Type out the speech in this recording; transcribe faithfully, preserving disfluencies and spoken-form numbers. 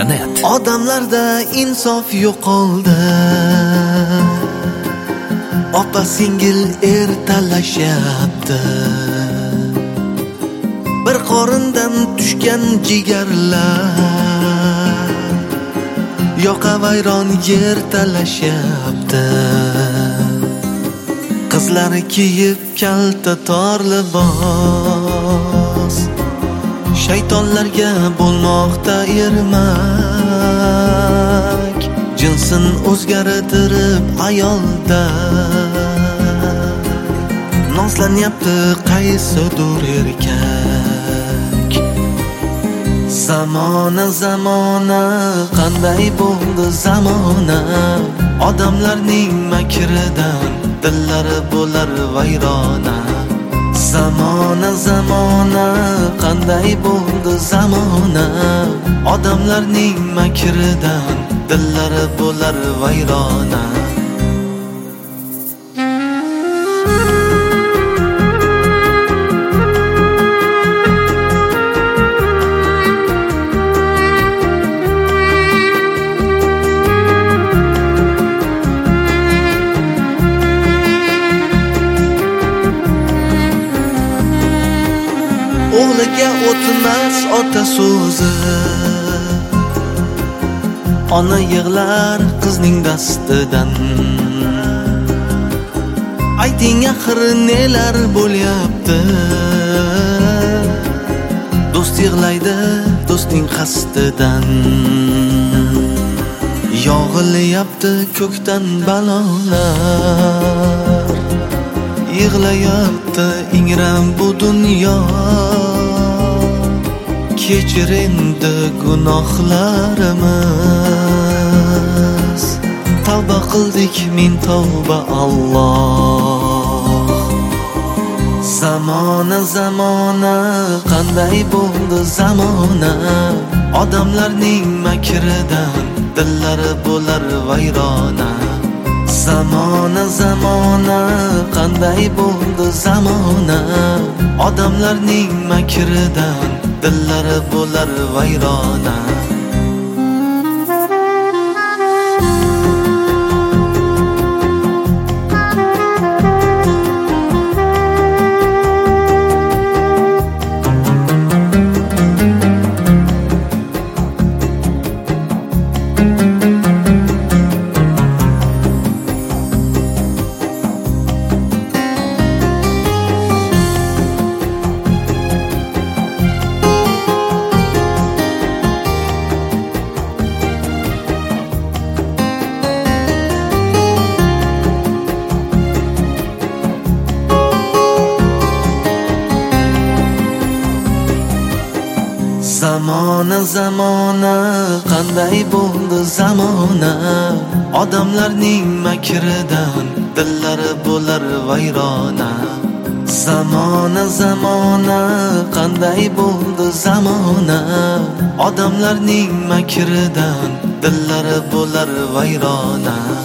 nuqta net. Odamlarda insof yo'qoldi. Opa singil er talashyapti. Bir qorindan tushgan jigarlar yoqavayron yer talashyapti. Qizlar kiyib kalta tor libos, shaytonlarga bo'lmoqda ermak. Jinsin o'zgartirib ayolda nozlanyapti qaysidir erkak. Zamona zamona qanday bo'ldi zamona, odamlarning makridan dillari bo'lar vayrona. Zamona zamona qanday bo'ldi zamona, odamlarning makridan dillari bo'lar vayrona. O'g'liga o'tmas ota so'zi, ona yig'lar qizning dastidan. Ayting axir nelar bo'lyapti? Do'st yig'laydi do'stning qasdidan. Yog'ilyapti ko'kdan balolar, yig'layapti ingram bu dunyo. Kechir endi gunohlarimiz, tavba qildik min tavba Alloh. Zamona zamona qanday bo'ldi zamona, odamlarning makridan dillari bo'lar vayrona. Zamona zamona qanday bo'ldi zamona, odamlarning makridan dillari bo'lar vayrona. Zamona zamona qanday bo'ldi zamona, odamlarning makridan dillari bo'lar vayrona. Zamona zamona qanday bo'ldi zamona, odamlarning makridan dillari bo'lar vayrona.